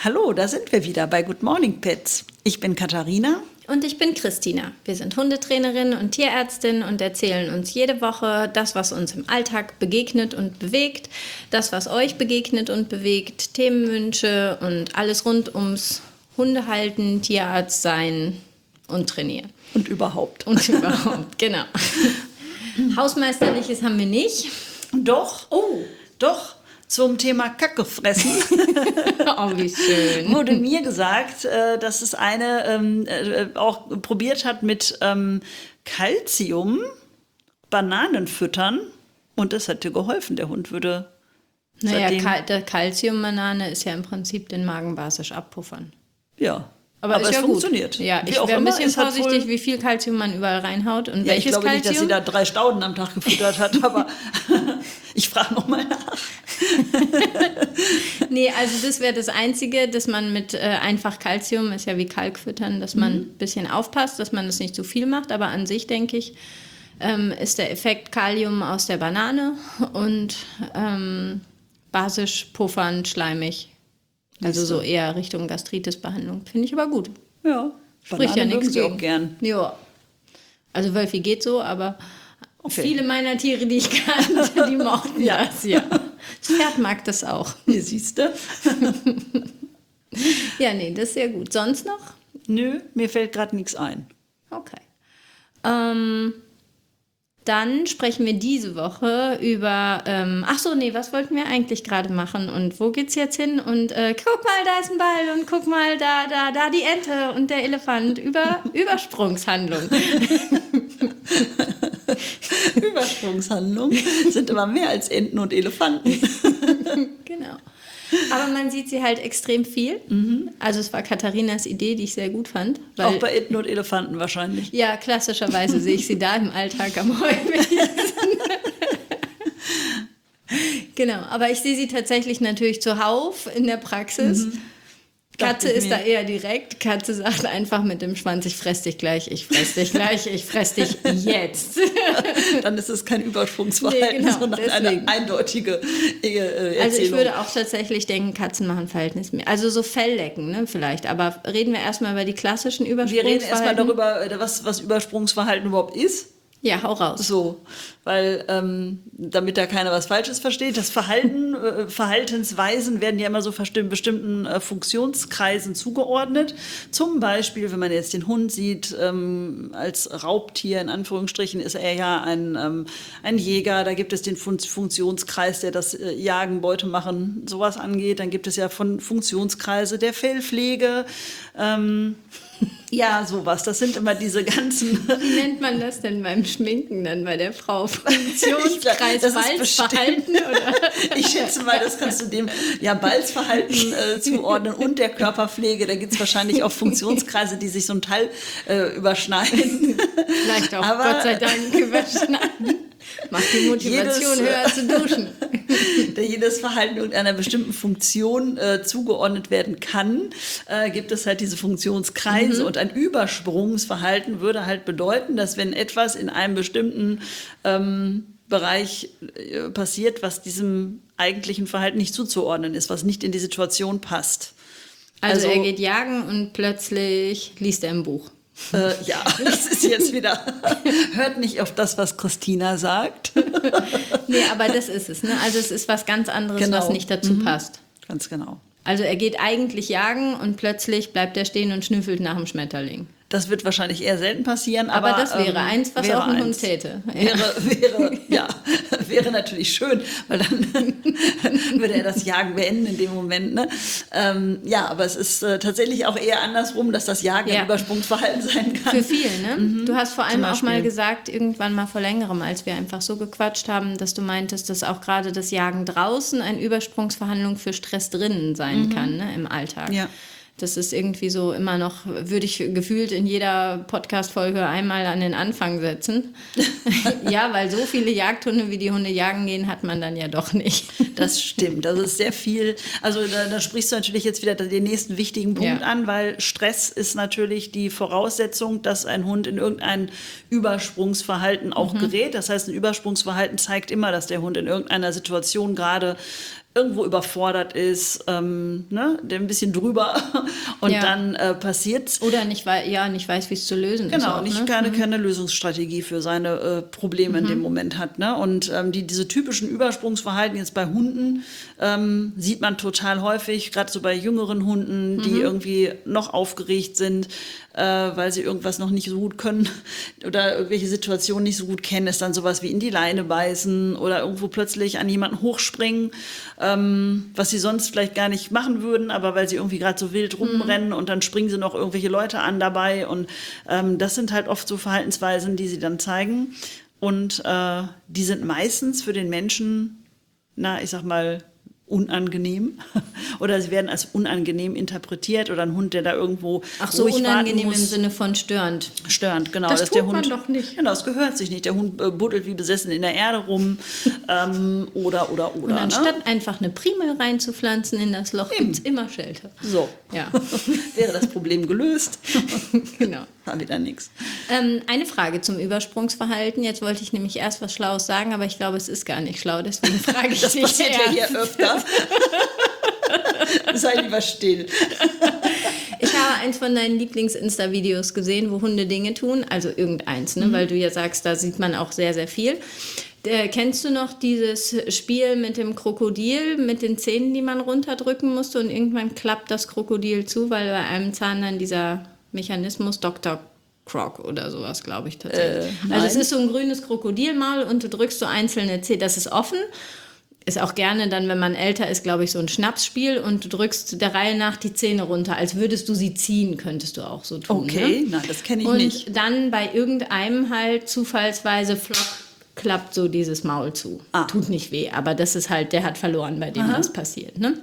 Hallo, da sind wir wieder bei Good Morning Pets. Ich bin Katharina. Und ich bin Christina. Wir sind Hundetrainerin und Tierärztin und erzählen uns jede Woche das, was uns im Alltag begegnet und bewegt, das, was euch begegnet und bewegt, Themenwünsche und alles rund ums Hundehalten, Tierarzt sein und trainieren. Und überhaupt. Und überhaupt, genau. Hausmeisterliches haben wir nicht. Doch. Oh, doch. Zum Thema Kacke fressen Oh, wie schön. wurde mir gesagt, dass es eine auch probiert hat mit Calcium, Bananen füttern und das hätte geholfen. Der Hund würde Naja, der Calciumbanane ist ja im Prinzip den Magen basisch abpuffern. Ja. Aber es ist ja funktioniert. Gut. Ja, Wie ich auch wäre ein immer, bisschen es hat vorsichtig, wie viel Calcium man überall reinhaut und Ja, welches ich glaube Calcium. nicht, dass sie da 3 Stauden am Tag gefüttert hat, aber ich frage nochmal nach. Nee, also das wäre das Einzige, dass man mit einfach Calcium, ist ja wie Kalk füttern, dass man ein bisschen aufpasst, dass man das nicht zu viel macht. Aber an sich, denke ich, ist der Effekt Kalium aus der Banane und basisch, puffernd, schleimig. Also so eher Richtung Gastritis-Behandlung. Finde ich aber gut. Ja, Spricht ja nichts sie gegen. auch gern. Ja. Also Wölfi geht so, aber Okay. viele meiner Tiere, die ich kannte, die mochten das, ja. Das Pferd mag das auch. Hier siehst du. Ja, nee, das ist sehr gut. Sonst noch? Nö, mir fällt gerade nichts ein. Okay. Dann sprechen wir diese Woche über, was wollten wir eigentlich gerade machen und wo geht's jetzt hin? Und guck mal, da ist ein Ball und guck mal, da die Ente und der Elefant über Übersprungshandlung. Übersprungshandlungen sind immer mehr als Enten und Elefanten. Genau. Aber man sieht sie halt extrem viel. Also es war Katharinas Idee, die ich sehr gut fand. Weil, Auch bei Enten und Elefanten wahrscheinlich. ja, klassischerweise sehe ich sie da im Alltag am häufigsten. Genau, aber ich sehe sie tatsächlich natürlich zuhauf in der Praxis. Katze ist da eher direkt. Katze sagt einfach mit dem Schwanz, ich fress dich gleich, ich fress dich gleich, ich fress dich jetzt. Dann ist es kein Übersprungsverhalten, Nee, genau, sondern deswegen. eine eindeutige Erzählung. Also ich würde auch tatsächlich denken, Katzen machen Verhältnis mehr. Also so Felllecken, ne, vielleicht. Aber reden wir erstmal über die klassischen Wir Übersprungsverhalten. reden erstmal darüber, was Übersprungsverhalten überhaupt ist. Ja, hau raus. So, weil damit da keiner was Falsches versteht, das Verhalten, Verhaltensweisen werden ja immer so bestimmten Funktionskreisen zugeordnet. Zum Beispiel, wenn man jetzt den Hund sieht, als Raubtier, in Anführungsstrichen, ist er ja ein Jäger. Da gibt es den Funktionskreis, der das Jagen, Beute machen, sowas angeht. Dann gibt es ja Funktionskreise der Fellpflege. Ja, sowas. Das sind immer diese ganzen... Wie nennt man das denn beim Schminken dann bei der Frau? Funktionskreis Das ist Balzverhalten? Oder? Ich schätze mal, das kannst du dem Balzverhalten zuordnen und der Körperpflege. Da gibt es wahrscheinlich auch Funktionskreise, die sich so ein Teil überschneiden. Vielleicht auch, Aber Gott sei Dank, überschneiden. Macht die Motivation höher zu duschen. Da jedes Verhalten irgendeiner bestimmten Funktion zugeordnet werden kann, gibt es halt diese Funktionskreise. Und ein Übersprungsverhalten würde halt bedeuten, dass wenn etwas in einem bestimmten Bereich passiert, was diesem eigentlichen Verhalten nicht zuzuordnen ist, was nicht in die Situation passt. Also er geht jagen und plötzlich liest er ein Buch. Ja, das ist jetzt wieder, hört nicht auf das, was Christina sagt. Nee, aber das ist es. Ne? Also es ist was ganz anderes, Genau. was nicht dazu passt. Ganz genau. Also er geht eigentlich jagen und plötzlich bleibt er stehen und schnüffelt nach dem Schmetterling. Das wird wahrscheinlich eher selten passieren. Aber das wäre eins, was auch ein Hund täte. Wäre natürlich schön, weil dann würde er das Jagen beenden in dem Moment. Ne? Aber es ist tatsächlich auch eher andersrum, dass das Jagen ein Übersprungsverhalten sein kann. Für viele, ne? Du hast vor allem auch mal Beispiel. gesagt, irgendwann mal vor längerem, als wir einfach so gequatscht haben, dass du meintest, dass auch gerade das Jagen draußen eine Übersprungsverhandlung für Stress drinnen sein kann, ne, im Alltag. Ja. Das ist irgendwie so immer noch, würde ich gefühlt in jeder Podcast-Folge einmal an den Anfang setzen. Ja, weil so viele Jagdhunde, wie die Hunde jagen gehen, hat man dann ja doch nicht. Das stimmt, das ist sehr viel. Also da sprichst du natürlich jetzt wieder den nächsten wichtigen Punkt an, weil Stress ist natürlich die Voraussetzung, dass ein Hund in irgendein Übersprungsverhalten auch gerät. Das heißt, ein Übersprungsverhalten zeigt immer, dass der Hund in irgendeiner Situation gerade irgendwo überfordert ist, der ein bisschen drüber und dann passiert's. Oder nicht weiß, wie es zu lösen ist. Genau, Auch, keine Lösungsstrategie für seine Probleme in dem Moment hat. Ne? Und diese typischen Übersprungsverhalten jetzt bei Hunden sieht man total häufig, gerade so bei jüngeren Hunden, die irgendwie noch aufgeregt sind, weil sie irgendwas noch nicht so gut können oder irgendwelche Situationen nicht so gut kennen, ist dann sowas wie in die Leine beißen oder irgendwo plötzlich an jemanden hochspringen, was sie sonst vielleicht gar nicht machen würden, aber weil sie irgendwie gerade so wild rumrennen und dann springen sie noch irgendwelche Leute an dabei und das sind halt oft so Verhaltensweisen, die sie dann zeigen und die sind meistens für den Menschen, ich sag mal, unangenehm oder sie werden als unangenehm interpretiert oder ein Hund, der da irgendwo ruhig unangenehm im Sinne von störend. Störend, genau. Das dass tut der Hund, man doch nicht. Genau, das gehört sich nicht. Der Hund buddelt wie besessen in der Erde rum oder. Und anstatt einfach eine Primel reinzupflanzen in das Loch, gibt es immer Shelter. So, ja. Wäre das Problem gelöst. Genau. War wieder nichts. Eine Frage zum Übersprungsverhalten. Jetzt wollte ich nämlich erst was Schlaues sagen, aber ich glaube, es ist gar nicht schlau, deswegen frage ich das nicht passiert ja hier öfter. Sei lieber still. Ich habe eins von deinen Lieblings-Insta-Videos gesehen, wo Hunde Dinge tun, also irgendeins, ne? Weil du ja sagst, da sieht man auch sehr, sehr viel. Kennst du noch dieses Spiel mit dem Krokodil, mit den Zähnen, die man runterdrücken musste und irgendwann klappt das Krokodil zu, weil bei einem Zahn dann dieser Mechanismus Dr. Croc oder sowas, glaube ich tatsächlich. Also es ist so ein grünes Krokodilmaul und du drückst so einzelne Zähne, das ist offen. Ist auch gerne dann, wenn man älter ist, glaube ich, so ein Schnapsspiel und du drückst der Reihe nach die Zähne runter, als würdest du sie ziehen, könntest du auch so tun. Okay, ne? Nein, das kenne ich und nicht. Und dann bei irgendeinem halt zufallsweise klappt so dieses Maul zu. Tut nicht weh, aber das ist halt, der hat verloren, bei dem das passiert. Ne?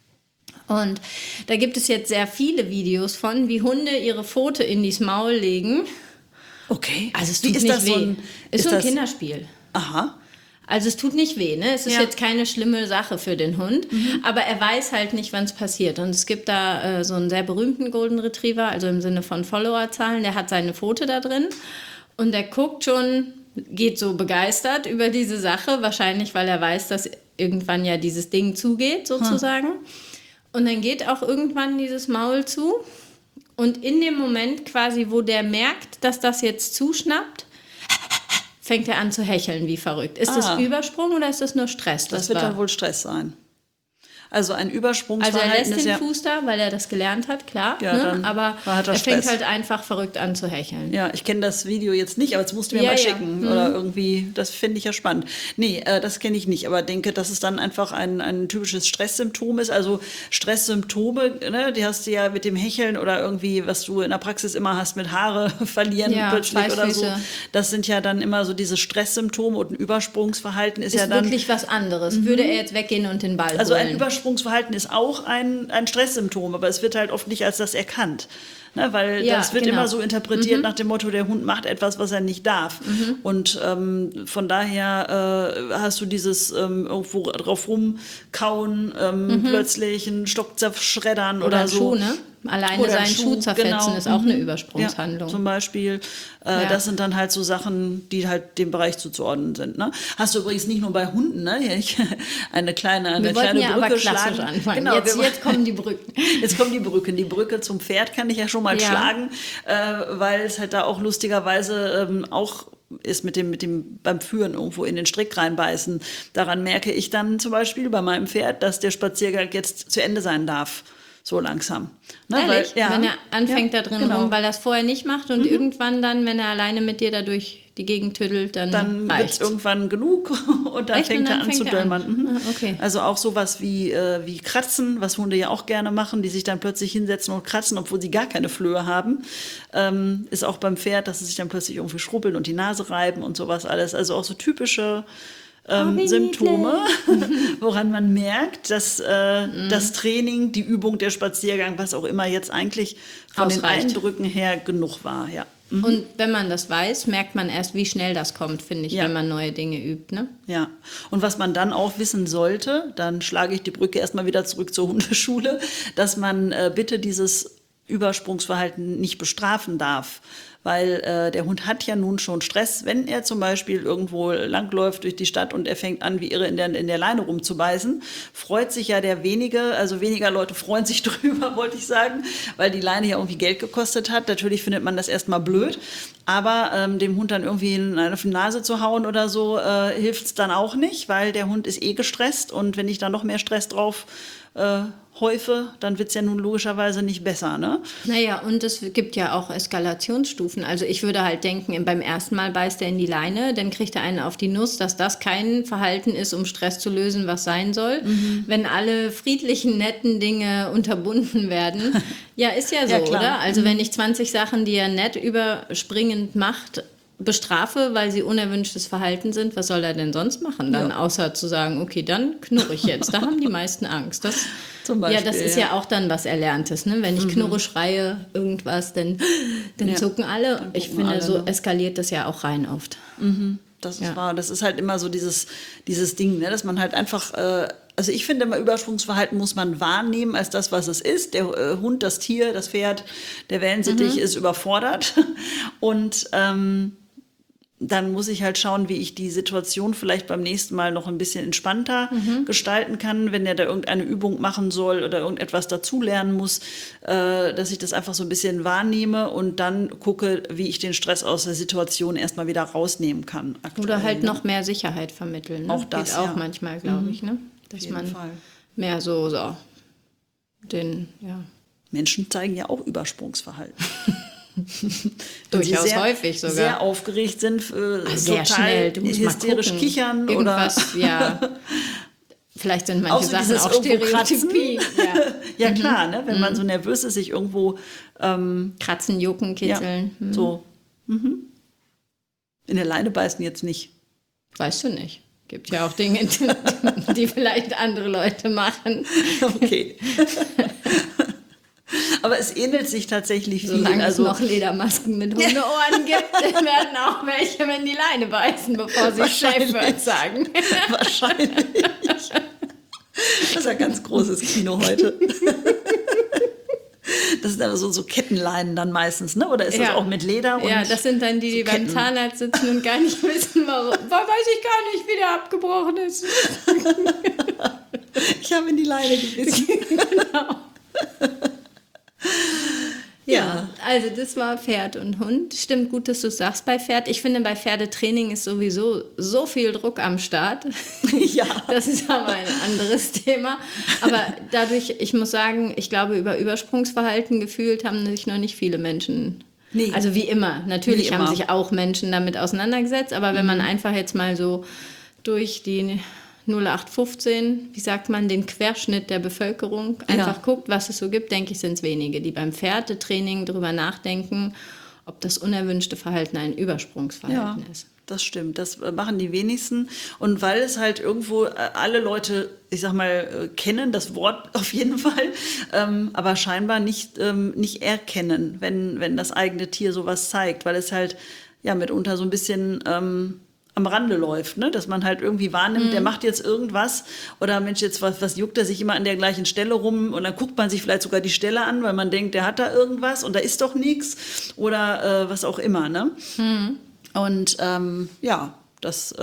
Und da gibt es jetzt sehr viele Videos von, wie Hunde ihre Pfote in dieses Maul legen. Okay. Also es tut nicht weh. Ist so ein Kinderspiel. Aha. Also es tut nicht weh, ne? Es ist jetzt keine schlimme Sache für den Hund, aber er weiß halt nicht, wann es passiert. Und es gibt da so einen sehr berühmten Golden Retriever, also im Sinne von Followerzahlen, der hat seine Pfote da drin und der guckt schon, geht so begeistert über diese Sache, wahrscheinlich, weil er weiß, dass irgendwann ja dieses Ding zugeht, sozusagen. Und dann geht auch irgendwann dieses Maul zu und in dem Moment quasi, wo der merkt, dass das jetzt zuschnappt, fängt er an zu hecheln wie verrückt. Ist das Übersprung oder ist das nur Stress? Das wird dann wohl Stress sein. Also ein Übersprungsverhalten ist er lässt den Fuß da, weil er das gelernt hat, klar. Ja, ne? Aber er fängt halt einfach verrückt an zu hecheln. Ja, ich kenne das Video jetzt nicht, aber jetzt musst du mir mal schicken. Oder irgendwie, das finde ich ja spannend. Nee, das kenne ich nicht, aber denke, dass es dann einfach ein typisches Stresssymptom ist. Also Stresssymptome, ne, die hast du ja mit dem Hecheln oder irgendwie, was du in der Praxis immer hast, mit Haare verlieren plötzlich oder so. Das sind ja dann immer so diese Stresssymptome und ein Übersprungsverhalten ist ja dann... wirklich was anderes. Würde er jetzt weggehen und den Ball holen. Also ein Übersprungsverhalten ist auch ein Stresssymptom, aber es wird halt oft nicht als das erkannt. Ne, weil das wird immer so interpretiert nach dem Motto, der Hund macht etwas, was er nicht darf. Und von daher hast du dieses irgendwo drauf rumkauen, plötzlich einen Stock zerschreddern oder so. Schuh, ne? Alleine seinen Schuh zerfetzen ist auch eine Übersprungshandlung. Ja, zum Beispiel. Das sind dann halt so Sachen, die halt dem Bereich zuzuordnen sind. Ne? Hast du übrigens nicht nur bei Hunden, ne? eine kleine Brücke aber klassisch schlagen. Anfangen. Genau, jetzt kommen die Brücken. Jetzt kommen die Brücken. Die Brücke zum Pferd kann ich ja schon mal schlagen, weil es halt da auch lustigerweise auch ist mit dem beim Führen irgendwo in den Strick reinbeißen. Daran merke ich dann zum Beispiel bei meinem Pferd, dass der Spaziergang jetzt zu Ende sein darf. So langsam. Ne? Ehrlich? Wenn er anfängt da drin rum, weil er es vorher nicht macht und irgendwann dann, wenn er alleine mit dir da durch die Gegend tüdelt, dann wird es irgendwann genug und dann fängt er an zu döllern. Okay. Also auch sowas wie Kratzen, was Hunde ja auch gerne machen, die sich dann plötzlich hinsetzen und kratzen, obwohl sie gar keine Flöhe haben, ist auch beim Pferd, dass sie sich dann plötzlich irgendwie schrubbeln und die Nase reiben und sowas alles. Also auch so typische Symptome, woran man merkt, dass das Training, die Übung, der Spaziergang, was auch immer jetzt eigentlich von den Eindrücken her genug war. Ja. Und wenn man das weiß, merkt man erst, wie schnell das kommt, finde ich, wenn man neue Dinge übt. Ne? Ja, und was man dann auch wissen sollte, dann schlage ich die Brücke erstmal wieder zurück zur Hundeschule, dass man bitte dieses Übersprungsverhalten nicht bestrafen darf. Weil der Hund hat ja nun schon Stress, wenn er zum Beispiel irgendwo langläuft durch die Stadt und er fängt an, wie irre in der Leine rumzubeißen, freut sich ja weniger Leute freuen sich drüber, wollte ich sagen, weil die Leine ja irgendwie Geld gekostet hat. Natürlich findet man das erstmal blöd, aber dem Hund dann irgendwie auf die Nase zu hauen oder so, hilft es dann auch nicht, weil der Hund ist gestresst und wenn ich da noch mehr Stress drauf häufe, dann wird es ja nun logischerweise nicht besser, ne? Naja, und es gibt ja auch Eskalationsstufen. Also ich würde halt denken, beim ersten Mal beißt er in die Leine, dann kriegt er einen auf die Nuss, dass das kein Verhalten ist, um Stress zu lösen, was sein soll. Wenn alle friedlichen, netten Dinge unterbunden werden. Ja, ist ja so, klar. oder? Also wenn ich 20 Sachen, die er nett überspringend macht, bestrafe, weil sie unerwünschtes Verhalten sind, was soll er denn sonst machen dann, außer zu sagen, okay, dann knurre ich jetzt. Da haben die meisten Angst. Das, Zum Beispiel, ja, das ist ja auch dann was Erlerntes. Ne? Wenn ich knurre, schreie, irgendwas, dann zucken alle. Ich finde, alle, so ne? eskaliert das ja auch rein oft. Das ist wahr. Das ist halt immer so dieses Ding, ne? Dass man halt einfach, also ich finde immer, Übersprungsverhalten muss man wahrnehmen als das, was es ist. Der Hund, das Tier, das Pferd, der Wellensittich ist überfordert. Und dann muss ich halt schauen, wie ich die Situation vielleicht beim nächsten Mal noch ein bisschen entspannter gestalten kann, wenn er da irgendeine Übung machen soll oder irgendetwas dazulernen muss, dass ich das einfach so ein bisschen wahrnehme und dann gucke, wie ich den Stress aus der Situation erstmal wieder rausnehmen kann. Aktuell, Oder halt ne? noch mehr Sicherheit vermitteln. Ne? Auch das, geht auch ja. manchmal, glaube ich, ne? Dass Auf jeden man Fall. mehr so Menschen zeigen ja auch Übersprungsverhalten. durchaus sehr, häufig sogar. Sehr aufgeregt sind, sehr total schnell, du musst mal hysterisch gucken. kichern Irgendwas, ja. Vielleicht sind manche auch so Sachen dieses auch irgendwo kratzen. Stereotypie. Ja. Ja klar, ne? Wenn man so nervös ist, sich irgendwo Kratzen, jucken, kitzeln. ja, so in der Leine beißen jetzt nicht. Weißt du nicht. Gibt ja auch Dinge, die vielleicht andere Leute machen. Okay. Aber es ähnelt sich tatsächlich viel. Solange Also es noch Ledermasken mit Hundeohren gibt, werden auch welche in die Leine beißen, bevor sie Safe Word sagen. Wahrscheinlich. Das ist ein ganz großes Kino heute. Das sind aber so Kettenleinen dann meistens, ne? Oder ist das auch mit Leder? Und ja, das sind dann die, die beim Zahnarzt sitzen und gar nicht wissen, warum. Weiß ich gar nicht, wie der abgebrochen ist. Ich habe in die Leine gebissen. Genau. Ja, also das war Pferd und Hund. Stimmt gut, dass du es sagst bei Pferd. Ich finde, bei Pferdetraining ist sowieso so viel Druck am Start. Ja. Das ist aber ein anderes Thema. Aber dadurch, ich muss sagen, ich glaube, über Übersprungsverhalten gefühlt haben sich noch nicht viele Menschen. Nee. Also wie immer. Natürlich Wie haben immer. sich auch Menschen damit auseinandergesetzt. Aber wenn man einfach jetzt mal so durch die 0815, wie sagt man, den Querschnitt der Bevölkerung einfach guckt, was es so gibt, denke ich, sind es wenige, die beim Pferdetraining darüber nachdenken, ob das unerwünschte Verhalten ein Übersprungsverhalten ist. Das stimmt, das machen die wenigsten. Und weil es halt irgendwo alle Leute, ich sag mal, kennen, das Wort auf jeden Fall, aber scheinbar nicht erkennen, wenn das eigene Tier sowas zeigt, weil es halt ja mitunter so ein bisschen am Rande läuft, ne? Dass man halt irgendwie wahrnimmt, der macht jetzt irgendwas oder Mensch, jetzt was juckt er sich immer an der gleichen Stelle rum und dann guckt man sich vielleicht sogar die Stelle an, weil man denkt, der hat da irgendwas und da ist doch nichts oder was auch immer, ne? Und ja, das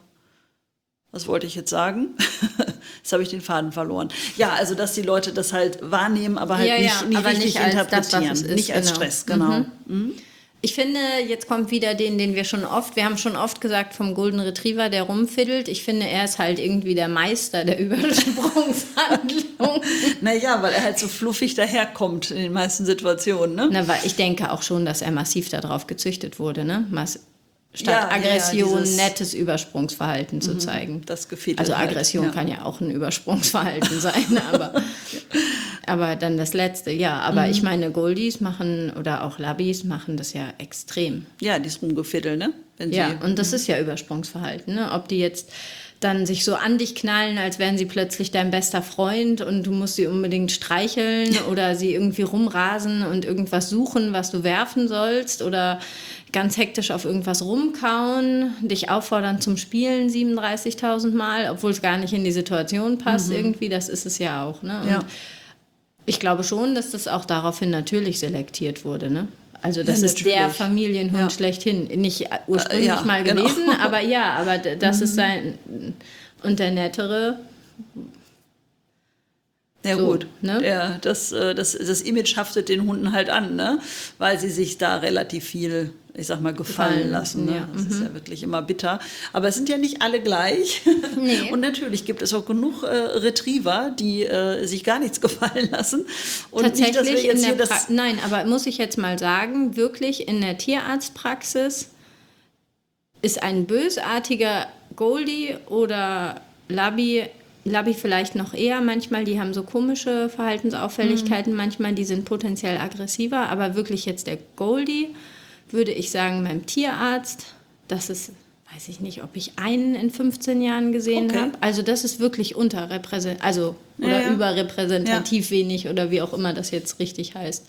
was wollte ich jetzt sagen? Jetzt habe ich den Faden verloren. Ja, also dass die Leute das halt wahrnehmen, aber halt nicht aber richtig nicht als interpretieren, das, was es ist, nicht als genau. Stress, genau. Ich finde, jetzt kommt wieder den wir haben schon oft gesagt vom Golden Retriever, der rumfiddelt. Ich finde, er ist halt irgendwie der Meister der Übersprungshandlung. Naja, weil er halt so fluffig daherkommt in den meisten Situationen, ne? Na, weil ich denke auch schon, dass er massiv darauf gezüchtet wurde, ne? Statt Ja, Aggression dieses nettes Übersprungsverhalten zu zeigen. Das Gefiedel Also halt, Aggression ja. kann ja auch ein Übersprungsverhalten sein, aber dann das Letzte, ja. Aber ich meine, Goldies machen oder auch Labbies machen das ja extrem. Ja, dieses Rumgefiddel, ne? Wenn Ja, sie, und das ist ja Übersprungsverhalten, ne? Ob die jetzt dann sich so an dich knallen, als wären sie plötzlich dein bester Freund und du musst sie unbedingt streicheln oder sie irgendwie rumrasen und irgendwas suchen, was du werfen sollst oder ganz hektisch auf irgendwas rumkauen, dich auffordern zum Spielen 37.000 Mal, obwohl es gar nicht in die Situation passt irgendwie, das ist es ja auch. Ne? Und Ja. Ich glaube schon, dass das auch daraufhin natürlich selektiert wurde, ne? Also das ist natürlich. der Familienhund schlechthin. Nicht ursprünglich ja, mal genau. gewesen, aber das ist sein... Und der nettere... Ja So, gut, ne? das Image haftet den Hunden halt an, ne? Weil sie sich da relativ viel, ich sag mal, gefallen lassen. Ne? ja, Das ist ja wirklich immer bitter. Aber es sind ja nicht alle gleich. Nee. Und natürlich gibt es auch genug Retriever, die sich gar nichts gefallen lassen. Und nicht, dass wir Tatsächlich jetzt in der hier das... Nein, aber muss ich jetzt mal sagen, wirklich in der Tierarztpraxis ist ein bösartiger Goldie oder Labby vielleicht noch eher manchmal, die haben so komische Verhaltensauffälligkeiten manchmal, die sind potenziell aggressiver, aber wirklich jetzt der Goldie, würde ich sagen, beim Tierarzt, das ist, weiß ich nicht, ob ich einen in 15 Jahren gesehen habe, also das ist wirklich unterrepräsentativ, also oder überrepräsentativ wenig oder wie auch immer das jetzt richtig heißt.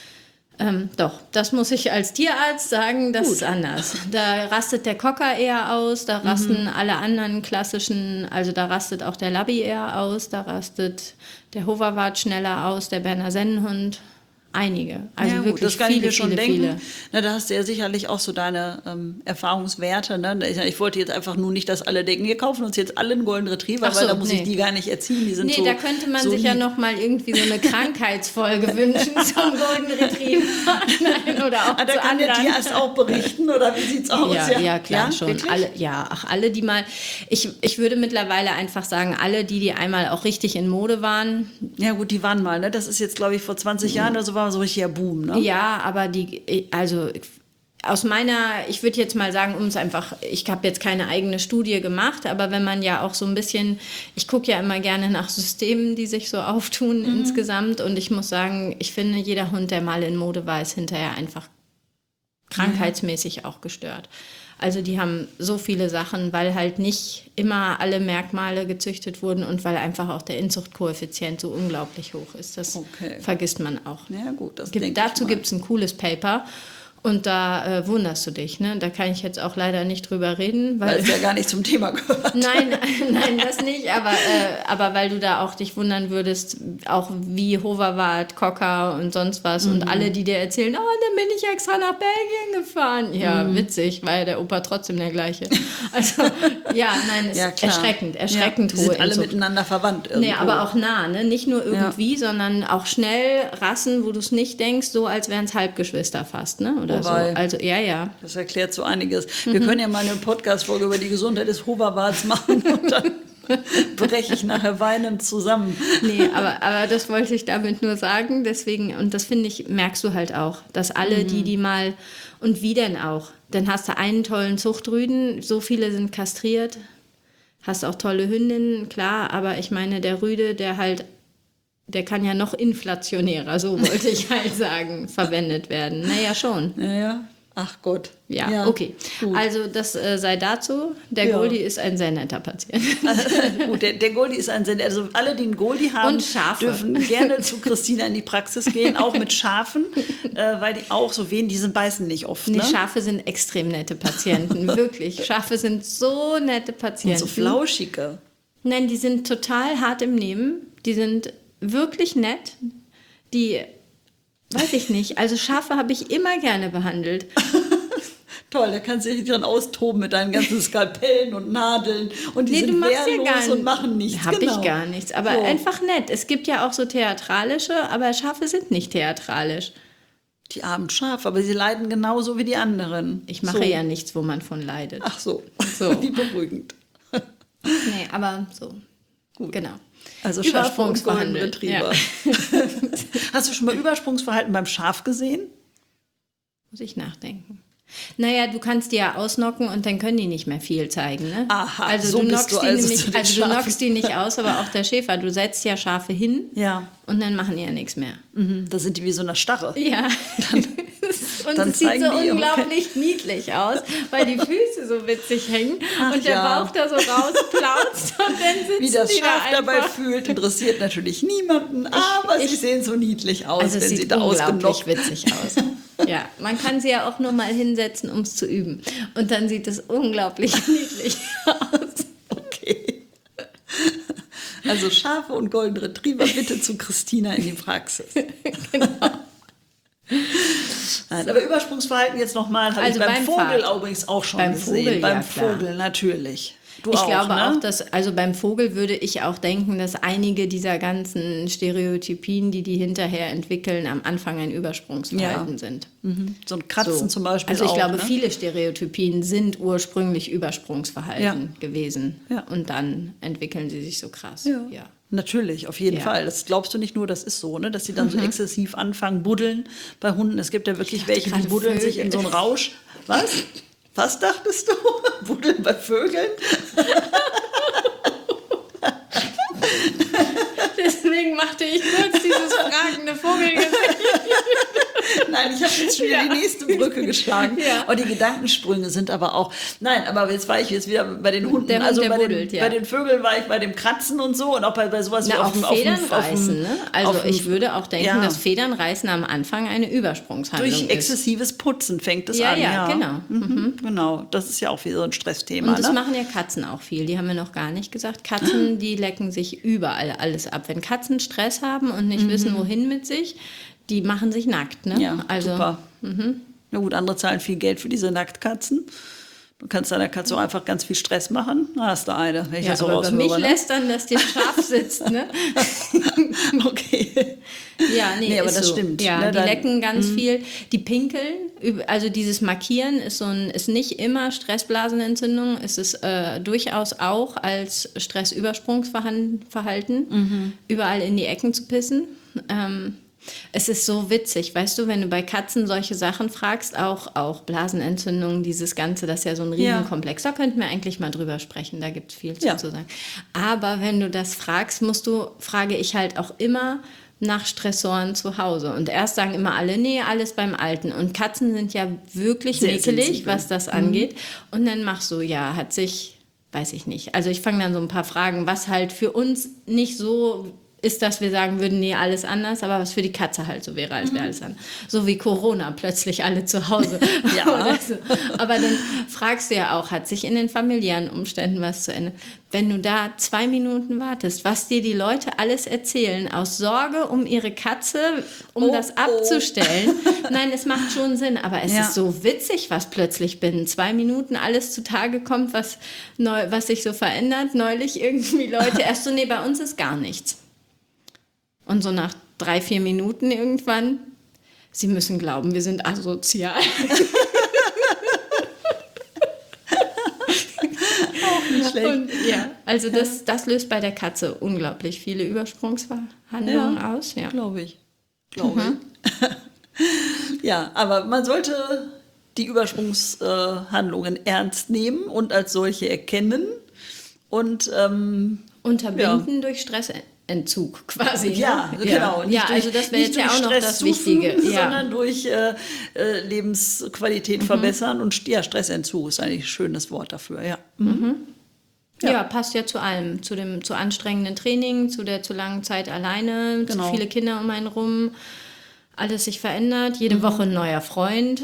Doch, das muss ich als Tierarzt sagen, das ist anders. Da rastet der Cocker eher aus, da rasten alle anderen klassischen, also da rastet auch der Labby eher aus, da rastet der Hoverwart schneller aus, der Berner Sennenhund, einige. Also ja, wirklich das kann viele, ich mir schon viele, denken. viele. Na, da hast du ja sicherlich auch so deine Erfahrungswerte. Ne? Ich wollte jetzt einfach nur nicht, dass alle denken, wir kaufen uns jetzt alle einen Golden Retriever, weil da muss ich die gar nicht erziehen. Die sind so, da könnte man so sich ja lieb. noch mal irgendwie so eine Krankheitsfolge wünschen zum Golden Retriever. Nein, oder auch Da zu kann der anderen. Tierarzt auch berichten, oder wie sieht's aus? Ja, klar, schon. Wirklich? Alle, die mal, ich würde mittlerweile einfach sagen, alle, die einmal auch richtig in Mode waren. Ja gut, die waren mal, ne? Das ist jetzt, glaube ich, vor 20 Jahren oder so war so richtiger Boom, ne? Ja, aber also aus ich würde jetzt mal sagen, ich habe jetzt keine eigene Studie gemacht, aber wenn man ja auch so ein bisschen, ich gucke ja immer gerne nach Systemen, die sich so auftun insgesamt, und ich muss sagen, ich finde, jeder Hund, der mal in Mode war, ist hinterher einfach krankheitsmäßig auch gestört. Also die haben so viele Sachen, weil halt nicht immer alle Merkmale gezüchtet wurden und weil einfach auch der Inzuchtkoeffizient so unglaublich hoch ist. Das vergisst man auch. Ja gut, Dazu gibt es ein cooles Paper. Und da wunderst du dich, ne? Da kann ich jetzt auch leider nicht drüber reden. Weil es ja gar nicht zum Thema gehört. Nein, das nicht. Aber weil du da auch dich wundern würdest, auch wie Hoverwart, Cocker und sonst was. Und alle, die dir erzählen, dann bin ich extra nach Belgien gefahren. Ja, witzig, war ja der Opa trotzdem der gleiche. Also, ist erschreckend Die hohe sind alle Inzucht. miteinander verwandt irgendwo. Nee, aber auch nah, ne? Nicht nur irgendwie, sondern auch schnell Rassen, wo du es nicht denkst, so als wären es Halbgeschwister fast, ne? Oder so. Also, ja. Das erklärt so einiges. Wir können ja mal eine Podcast-Folge über die Gesundheit des Hoverwarts machen und dann breche ich nachher weinend zusammen. Nee, aber das wollte ich damit nur sagen. Deswegen, und das finde ich, merkst du halt auch, dass alle, die mal, und wie denn auch? Dann hast du einen tollen Zuchtrüden, so viele sind kastriert, hast auch tolle Hündinnen, klar, aber ich meine, der Rüde, der kann ja noch inflationärer, so wollte ich halt sagen, verwendet werden. Naja, schon. Ja. Ach Gott. Ja, okay. Gut. Also das sei dazu. Der Goldie ist ein sehr netter Patient. Gut, der Goldie ist ein sehr netter. Also alle, die einen Goldie haben, dürfen gerne zu Christina in die Praxis gehen, auch mit Schafen, weil die auch so die beißen nicht oft. Ne? Schafe sind extrem nette Patienten, wirklich. Schafe sind so nette Patienten. Und so flauschige. Nein, die sind total hart im Nehmen. Die sind wirklich nett. Die, weiß ich nicht, also Schafe habe ich immer gerne behandelt. Toll, da kannst du dich dran austoben mit deinen ganzen Skalpellen und Nadeln. Und die sind wehrlos und machen nichts. Habe ich gar nichts, aber einfach nett. Es gibt ja auch so theatralische, aber Schafe sind nicht theatralisch. Die armen Schafe, aber sie leiden genauso wie die anderen. Ich mache ja nichts, wo man von leidet. Ach so. Wie beruhigend. Nee, aber so. Gut. Genau. Also Übersprungsverhalten. Ja. Hast du schon mal Übersprungsverhalten beim Schaf gesehen? Muss ich nachdenken. Naja, du kannst die ja ausnocken und dann können die nicht mehr viel zeigen. Ne? Aha, also so du bist knockst du also die nämlich, du knockst die nicht aus, aber auch der Schäfer. Du setzt ja Schafe hin und dann machen die ja nichts mehr. Da sind die wie so eine Starre. Ja. Und es sieht so unglaublich niedlich aus, weil die Füße so witzig hängen und der Bauch da so rausplautzt und dann sitzen wie das die Schaf da dabei fühlt, interessiert natürlich niemanden, aber sie sehen so niedlich aus, also wenn sie da ausgenockt. unglaublich witzig aus. Ja, man kann sie ja auch nur mal hinsetzen, um es zu üben. Und dann sieht es unglaublich niedlich aus. Okay. Also Schafe und Golden Retriever bitte zu Christina in die Praxis. Genau. Nein, aber Übersprungsverhalten jetzt nochmal, habe Also ich beim Vogel Vater. übrigens auch schon Beim gesehen. Vogel, Beim ja, klar. Vogel natürlich. Du Ich auch, glaube ne? auch, dass, also beim Vogel würde ich auch denken, dass einige dieser ganzen Stereotypien, die hinterher entwickeln, am Anfang ein Übersprungsverhalten sind. So ein Kratzen zum Beispiel Also ich auch, glaube, ne? viele Stereotypien sind ursprünglich Übersprungsverhalten gewesen. Ja. Und dann entwickeln sie sich so krass. Ja. Natürlich, auf jeden Ja. Fall. Das glaubst du nicht nur, das ist so, ne? Dass sie dann so exzessiv anfangen, buddeln bei Hunden. Es gibt ja wirklich welche, die gerade buddeln sich in so einen Rausch. Was? Was dachtest du? Buddeln bei Vögeln? Deswegen machte ich kurz dieses fragende Vogelgesicht. Nein, ich habe jetzt schon wieder die nächste Brücke geschlagen. Ja. Und die Gedankensprünge sind aber auch. Nein, aber jetzt war ich jetzt wieder bei den Hunden. Der Hund, also der bei, buddelt, den, ja. bei den Vögeln war ich bei dem Kratzen und so und auch bei sowas wie Na, auf auch dem auf Federn dem- auf dem- reißen, ne? Also auf dem- ich würde auch denken, Ja. dass Federn reißen am Anfang eine Übersprungshandlung durch ist. exzessives Putzen fängt es Ja, an. ja, genau. Genau, das ist ja auch wieder so ein Stressthema. Und das ne? machen ja Katzen auch viel. Die haben wir noch gar nicht gesagt. Katzen, die lecken sich überall alles ab. Wenn Katzen Stress haben und nicht wissen, wohin mit sich, die machen sich nackt. Ne? Ja, also, super. Na gut, andere zahlen viel Geld für diese Nacktkatzen. Du kannst deiner Katze auch einfach ganz viel Stress machen. Da hast du eine, wenn ich Ja, das so aber über mich raushöre. Ne? lästern, dass dir scharf sitzt. Ne? Okay. Ja, Nee, aber ist das so. stimmt, Ja, ne, die dann- lecken ganz viel. Die pinkeln, also dieses Markieren ist nicht immer Stressblasenentzündung. Es ist durchaus auch als Stressübersprungsverhalten, überall in die Ecken zu pissen. Es ist so witzig, weißt du, wenn du bei Katzen solche Sachen fragst, auch Blasenentzündung, dieses Ganze, das ist ja so ein Ja. Riesenkomplex. Da könnten wir eigentlich mal drüber sprechen, da gibt es viel Ja. zu sagen. Aber wenn du das fragst, frage ich halt auch immer nach Stressoren zu Hause. Und erst sagen immer alle, nee, alles beim Alten. Und Katzen sind ja wirklich Sehr wickelig, sensibel. was das angeht. Und dann machst du, ja, hat sich, weiß ich nicht. Also ich fange dann so ein paar Fragen, was halt für uns nicht so ist, dass wir sagen würden, nee, alles anders, aber was für die Katze halt so wäre, als wäre alles anders. So wie Corona, plötzlich alle zu Hause. Ja. Oder so. Aber dann fragst du ja auch, hat sich in den familiären Umständen was zu ändern? Wenn du da 2 Minuten wartest, was dir die Leute alles erzählen, aus Sorge um ihre Katze, um das abzustellen. Nein, es macht schon Sinn, aber es Ja. ist so witzig, was plötzlich binnen 2 Minuten alles zutage kommt, was sich so verändert. Neulich irgendwie Leute erst so, nee, bei uns ist gar nichts. Und so nach 3, 4 Minuten irgendwann, sie müssen glauben, wir sind asozial. Nicht schlecht. Und ja, also das löst bei der Katze unglaublich viele Übersprungshandlungen aus. Ja. Glaube ich. Ja, aber man sollte die Übersprungshandlungen ernst nehmen und als solche erkennen. Und Unterbinden durch Stressentzug quasi. ja, ne? genau. Ja, also das wäre jetzt ja auch noch das Wichtige. Ja. Sondern durch Lebensqualität verbessern und Stressentzug ist eigentlich ein schönes Wort dafür, ja. Ja, passt ja zu allem. Zu anstrengenden Training, zu der zu langen Zeit alleine, Genau. zu viele Kinder um einen rum. Alles sich verändert, jede Woche ein neuer Freund.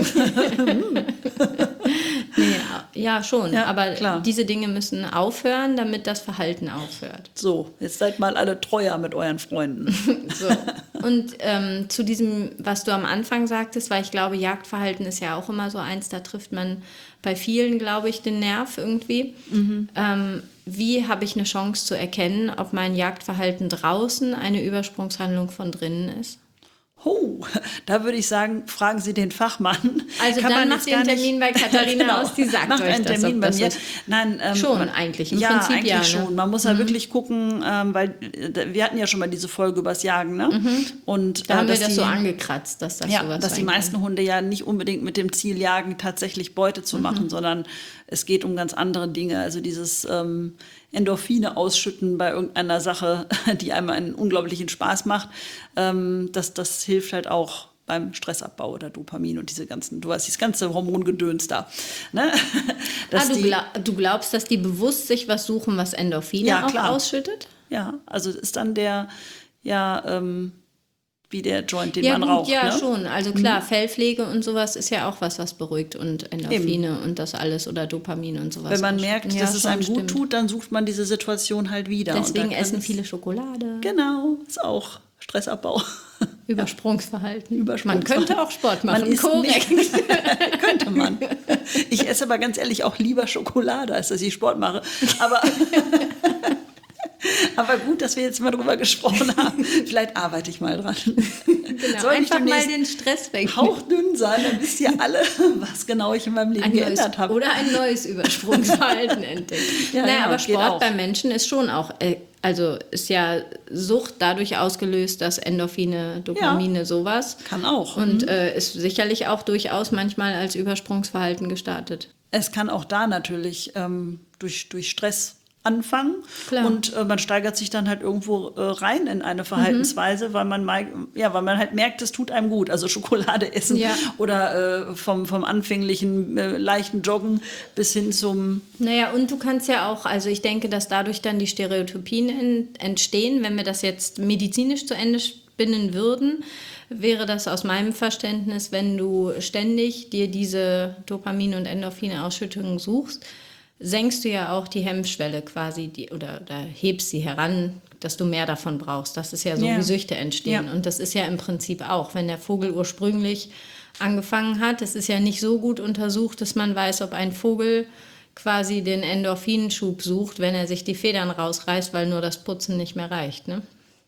Nee, ja, schon. Ja, aber klar. diese Dinge müssen aufhören, damit das Verhalten aufhört. So, jetzt seid mal alle treuer mit euren Freunden. So. Und zu diesem, was du am Anfang sagtest, weil ich glaube, Jagdverhalten ist ja auch immer so eins, da trifft man bei vielen, glaube ich, den Nerv irgendwie. Wie habe ich eine Chance zu erkennen, ob mein Jagdverhalten draußen eine Übersprungshandlung von drinnen ist? Oh, da würde ich sagen, fragen Sie den Fachmann. Also Kann dann man macht jetzt ihr einen gar nicht- Termin bei Katharina Genau. aus, die sagt Macht euch einen das, Termin ob bei das mir. so- Nein, Schon eigentlich, im ja, Prinzip eigentlich ja, ne? schon. Man muss ja wirklich gucken, weil wir hatten ja schon mal diese Folge übers Jagen, ne? Und Da haben wir dass das so die- angekratzt, dass das Ja, sowas dass die sein meisten Hunde ja nicht unbedingt mit dem Ziel jagen, tatsächlich Beute zu machen, sondern es geht um ganz andere Dinge. Also dieses Endorphine ausschütten bei irgendeiner Sache, die einem einen unglaublichen Spaß macht, das hilft halt auch beim Stressabbau oder Dopamin und diese ganzen, du weißt, dieses ganze Hormongedöns da. Ne? Dass du glaubst, dass die bewusst sich was suchen, was Endorphine Ja, auch klar. ausschüttet? Ja, also ist dann der, ja, wie der Joint, den Ja, man gut, raucht. ja, Ne? schon. Also klar, Fellpflege und sowas ist ja auch was beruhigt und Endorphine und das alles oder Dopamin und sowas. Wenn man merkt, Ja, dass es schon, einem gut stimmt. tut, dann sucht man diese Situation halt wieder. Deswegen und da kann essen es- viele Schokolade. Genau, ist auch Stressabbau. Übersprungsverhalten. Man Übersprungsverhalten. könnte auch Sport Man machen. isst Korrekt. Könnte man. Ich esse aber ganz ehrlich auch lieber Schokolade, als dass ich Sport mache. Aber gut, dass wir jetzt mal drüber gesprochen haben. Vielleicht arbeite ich mal dran. Genau, Soll ich einfach mal demnächst den Stress weg. hauchdünn sein, dann wisst ihr alle, was genau ich in meinem Leben geändert habe. Oder ein neues Übersprungsverhalten entdeckt. Ja, naja, genau, aber geht Sport auch. beim Menschen ist schon auch, also ist ja Sucht dadurch ausgelöst, dass Endorphine, Dopamine, sowas. Kann auch. Und ist sicherlich auch durchaus manchmal als Übersprungsverhalten gestartet. Es kann auch da natürlich durch Stress anfangen. Klar. Und man steigert sich dann halt irgendwo rein in eine Verhaltensweise, weil man halt merkt, es tut einem gut. Also Schokolade essen Ja. oder vom anfänglichen leichten Joggen bis hin zum... Naja, und du kannst ja auch, also ich denke, dass dadurch dann die Stereotypien entstehen, wenn wir das jetzt medizinisch zu Ende spinnen würden, wäre das aus meinem Verständnis, wenn du ständig dir diese Dopamin- und Endorphine-Ausschüttungen suchst, senkst du ja auch die Hemmschwelle quasi oder hebst sie heran, dass du mehr davon brauchst. Das ist ja so, Ja. wie Süchte entstehen. Ja. Und das ist ja im Prinzip auch, wenn der Vogel ursprünglich angefangen hat, es ist ja nicht so gut untersucht, dass man weiß, ob ein Vogel quasi den Endorphinschub sucht, wenn er sich die Federn rausreißt, weil nur das Putzen nicht mehr reicht, ne?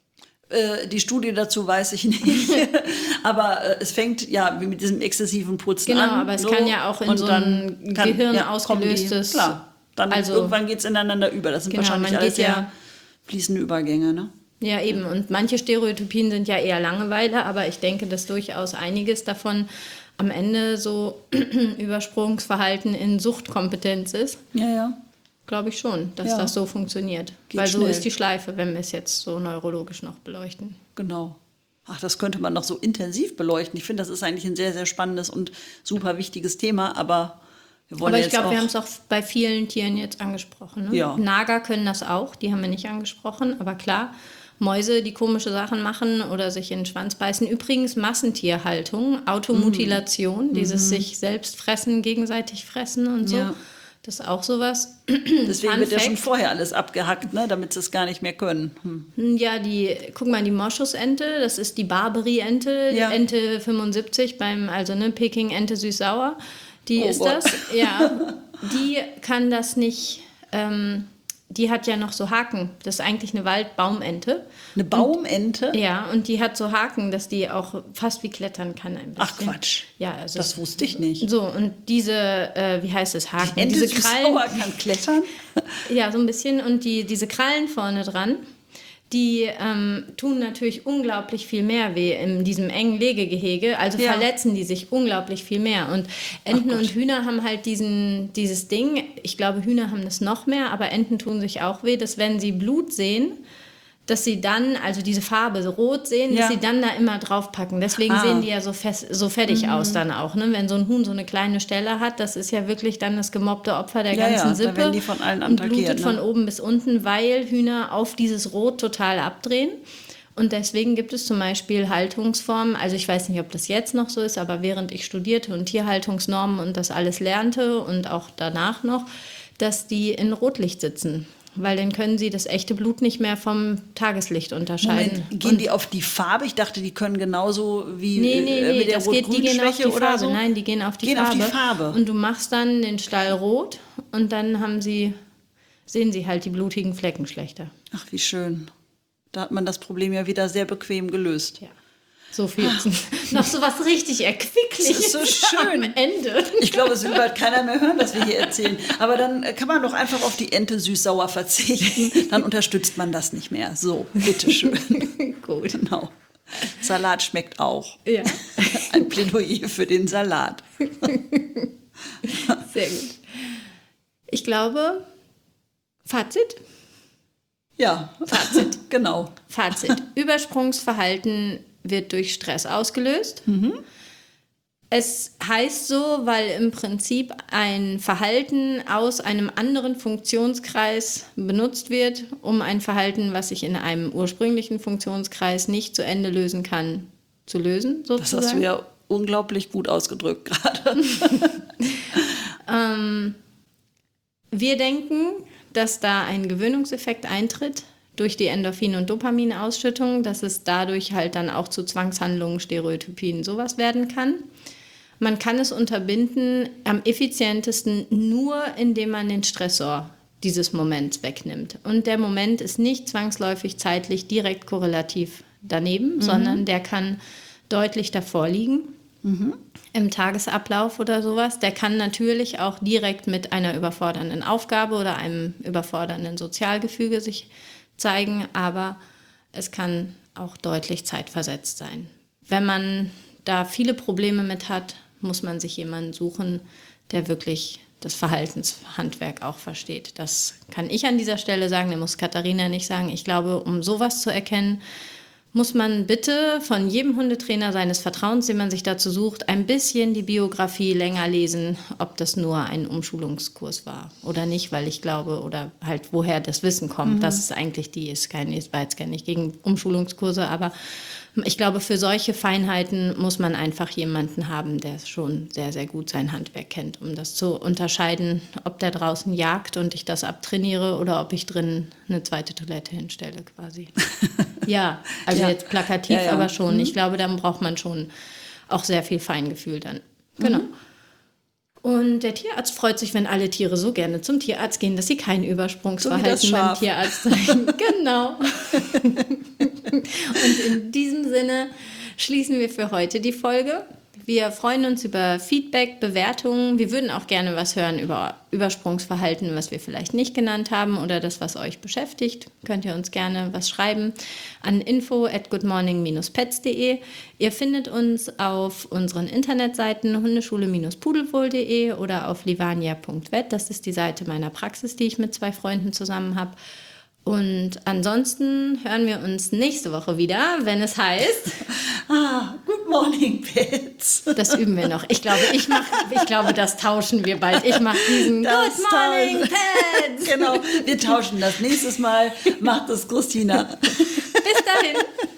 Die Studie dazu weiß ich nicht. Aber es fängt ja wie mit diesem exzessiven Putzen Genau, an. aber es kann ja auch in so ein Gehirn ausgelöstes- Klar, dann also- irgendwann geht es ineinander über. Das sind Genau, wahrscheinlich man alles geht sehr ja- fließende Übergänge. Ne? Ja, eben. Und manche Stereotypien sind ja eher Langeweile, aber ich denke, dass durchaus einiges davon am Ende so Übersprungsverhalten in Suchtkompetenz ist. Ja. Glaube ich schon, dass Ja. das so funktioniert. Geht Weil so schnell. ist die Schleife, wenn wir es jetzt so neurologisch noch beleuchten. Genau. Ach, das könnte man noch so intensiv beleuchten. Ich finde, das ist eigentlich ein sehr, sehr spannendes und super wichtiges Thema, aber wir wollen Aber ja ich jetzt glaube, wir haben auch... es auch bei vielen Tieren jetzt angesprochen. Ne? Ja. Nager können das auch, die haben wir nicht angesprochen, aber klar, Mäuse, die komische Sachen machen oder sich in den Schwanz beißen. Übrigens Massentierhaltung, Automutilation, dieses sich selbst fressen, gegenseitig fressen und so. Ja. Das ist auch sowas. Deswegen Fun wird ja schon Fact. vorher alles abgehackt, ne, damit sie es gar nicht mehr können. Ja, guck mal, die Moschusente, das ist die Barbary-Ente, Ja. Ente 75 Peking-Ente süß-sauer. Die Oh ist Gott. das, ja. Die kann das nicht, die hat ja noch so Haken. Das ist eigentlich eine Waldbaumente. Eine Baumente? Ja, und die hat so Haken, dass die auch fast wie klettern kann ein bisschen. Ach Quatsch. Ja, also Das wusste ich nicht. so, und diese, wie heißt es, Haken? Ente diese Süß-Sauer kann klettern? Ja, so ein bisschen. Und diese Krallen vorne dran, die tun natürlich unglaublich viel mehr weh in diesem engen Legegehege. Also Ja. verletzen die sich unglaublich viel mehr. Und Enten und Hühner haben halt dieses Ding. Ich glaube, Hühner haben das noch mehr, aber Enten tun sich auch weh, dass wenn sie Blut sehen, dass sie dann, also diese Farbe so rot sehen, Ja. dass sie dann da immer draufpacken. Deswegen sehen die ja so fettig aus dann auch. Ne? Wenn so ein Huhn so eine kleine Stelle hat, das ist ja wirklich dann das gemobbte Opfer der Ja, ganzen ja, da Sippe. werden die von allen und attackiert, blutet ne? von oben bis unten, weil Hühner auf dieses Rot total abdrehen. Und deswegen gibt es zum Beispiel Haltungsformen, also ich weiß nicht, ob das jetzt noch so ist, aber während ich studierte und Tierhaltungsnormen und das alles lernte und auch danach noch, dass die in Rotlicht sitzen. Weil dann können sie das echte Blut nicht mehr vom Tageslicht unterscheiden. Moment, gehen die auf die Farbe? Ich dachte, die können genauso wie Nee, mit der die gehen auf die Rot-Grün-Schwäche oder Farbe. so? Nein, die gehen auf die Gehen auf Farbe. die Farbe. Und du machst dann den Stall rot und dann sehen sie halt die blutigen Flecken schlechter. Ach, wie schön. Da hat man das Problem ja wieder sehr bequem gelöst. Ja. So viel. Noch so was richtig Erquickliches Das ist so schön. am Ende. Ich glaube, es will bald keiner mehr hören, was wir hier erzählen. Aber dann kann man doch einfach auf die Ente süß-sauer verzichten. Dann unterstützt man das nicht mehr. So, bitteschön. Gut. Genau. Salat schmeckt auch. Ja, Ein Plädoyer für den Salat. sehr gut. Ich glaube, Fazit? Ja, Fazit. Genau. Fazit. Übersprungsverhalten wird durch Stress ausgelöst. Es heißt so, weil im Prinzip ein Verhalten aus einem anderen Funktionskreis benutzt wird, um ein Verhalten, was sich in einem ursprünglichen Funktionskreis nicht zu Ende lösen kann, zu lösen, sozusagen. Das hast du ja unglaublich gut ausgedrückt gerade. Wir denken, dass da ein Gewöhnungseffekt eintritt durch die Endorphin- und Dopaminausschüttung, dass es dadurch halt dann auch zu Zwangshandlungen, Stereotypien, sowas werden kann. Man kann es unterbinden am effizientesten nur, indem man den Stressor dieses Moments wegnimmt. Und der Moment ist nicht zwangsläufig zeitlich direkt korrelativ daneben, sondern der kann deutlich davor liegen. Im Tagesablauf oder sowas. Der kann natürlich auch direkt mit einer überfordernden Aufgabe oder einem überfordernden Sozialgefüge sich zeigen, aber es kann auch deutlich zeitversetzt sein. Wenn man da viele Probleme mit hat, muss man sich jemanden suchen, der wirklich das Verhaltenshandwerk auch versteht. Das kann ich an dieser Stelle sagen, der muss Katharina nicht sagen. Ich glaube, um sowas zu erkennen, muss man bitte von jedem Hundetrainer seines Vertrauens, den man sich dazu sucht, ein bisschen die Biografie länger lesen, ob das nur ein Umschulungskurs war oder nicht, weil ich glaube, oder halt woher das Wissen kommt, dass es eigentlich ich war jetzt gar nicht gegen Umschulungskurse, aber ich glaube, für solche Feinheiten muss man einfach jemanden haben, der schon sehr, sehr gut sein Handwerk kennt, um das zu unterscheiden, ob der draußen jagt und ich das abtrainiere oder ob ich drin eine zweite Toilette hinstelle quasi. Ja, also jetzt plakativ, aber schon. Ich glaube, dann braucht man schon auch sehr viel Feingefühl dann. Genau. Und der Tierarzt freut sich, wenn alle Tiere so gerne zum Tierarzt gehen, dass sie kein Übersprungsverhalten beim Tierarzt zeigen. Genau. Und in diesem Sinne schließen wir für heute die Folge. Wir freuen uns über Feedback, Bewertungen. Wir würden auch gerne was hören über Übersprungsverhalten, was wir vielleicht nicht genannt haben oder das, was euch beschäftigt. Könnt ihr uns gerne was schreiben an info@goodmorning-pets.de. Ihr findet uns auf unseren Internetseiten hundeschule-pudelwohl.de oder auf livania.vet. Das ist die Seite meiner Praxis, die ich mit 2 Freunden zusammen habe. Und ansonsten hören wir uns nächste Woche wieder, wenn es heißt... Good Morning Pets. Das üben wir noch. Ich glaube, das tauschen wir bald. Ich mache diesen Good Morning Pets. Genau, wir tauschen das. Nächstes Mal macht es Christina. Bis dahin.